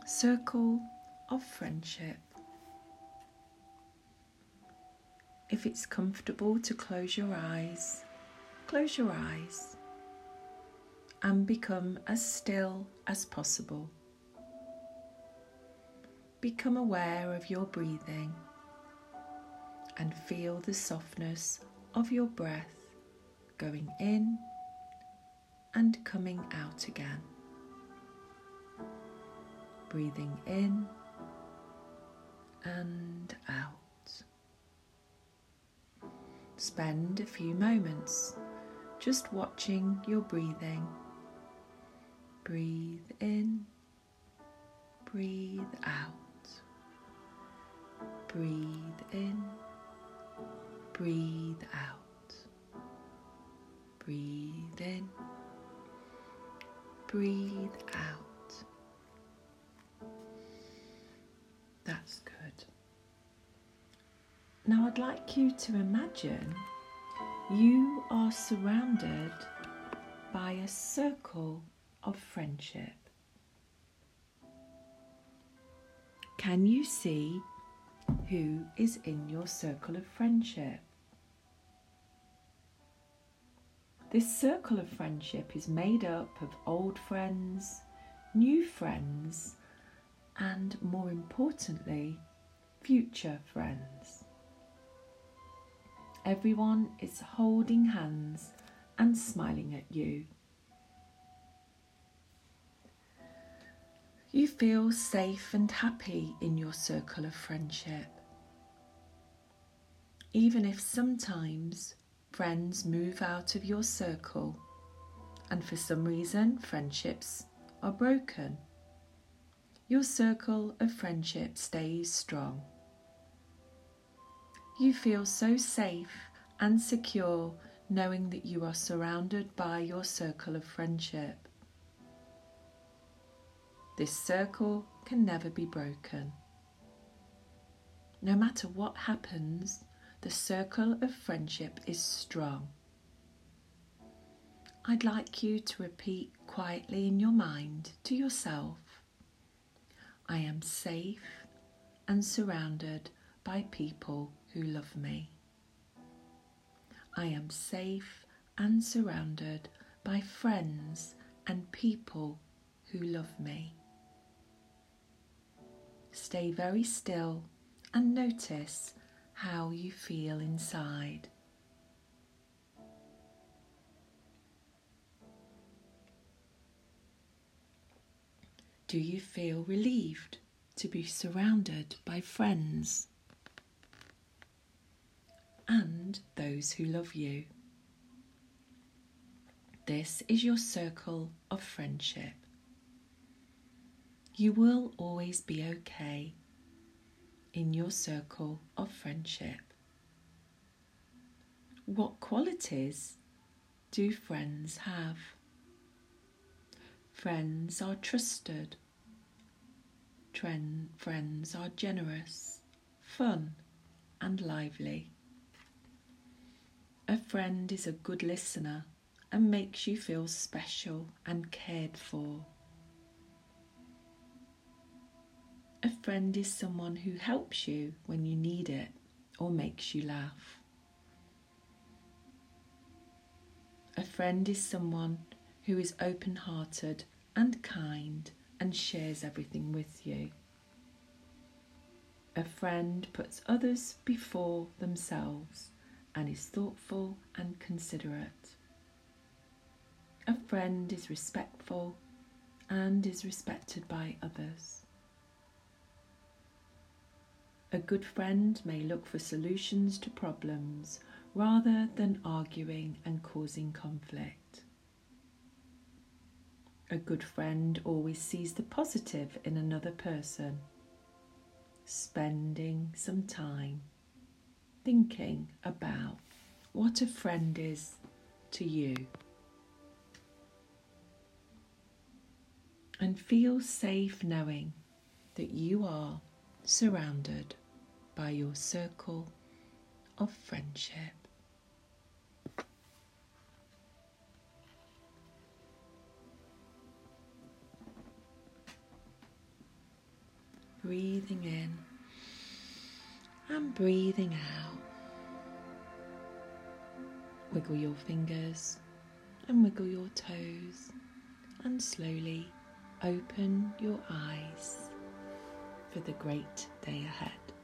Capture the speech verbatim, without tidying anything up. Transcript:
Circle of friendship. If it's comfortable to close your eyes, close your eyes and become as still as possible. Become aware of your breathing and feel the softness of your breath going in and coming out again. Breathing in and out. Spend a few moments just watching your breathing. Breathe in, breathe out. Breathe in, breathe out. Breathe in, breathe out. That's good. Now I'd like you to imagine you are surrounded by a circle of friendship. Can you see who is in your circle of friendship? This circle of friendship is made up of old friends, new friends, and more importantly, future friends. Everyone is holding hands and smiling at you. You feel safe and happy in your circle of friendship. Even if sometimes friends move out of your circle and for some reason friendships are broken, your circle of friendship stays strong. You feel so safe and secure knowing that you are surrounded by your circle of friendship. This circle can never be broken. No matter what happens, the circle of friendship is strong. I'd like you to repeat quietly in your mind to yourself, I am safe and surrounded by people who love me. I am safe and surrounded by friends and people who love me. Stay very still and notice how you feel inside. Do you feel relieved to be surrounded by friends and those who love you? This is your circle of friendship. You will always be okay in your circle of friendship. What qualities do friends have? Friends are trusted. Trend, friends are generous, fun, and lively. A friend is a good listener and makes you feel special and cared for. A friend is someone who helps you when you need it or makes you laugh. A friend is someone who is open-hearted and kind and shares everything with you. A friend puts others before themselves and is thoughtful and considerate. A friend is respectful and is respected by others. A good friend may look for solutions to problems rather than arguing and causing conflict. A good friend always sees the positive in another person, spending some time thinking about what a friend is to you. And feel safe knowing that you are surrounded by your circle of friendship. breathing in and breathing out. Wiggle your fingers and wiggle your toes and slowly open your eyes for the great day ahead.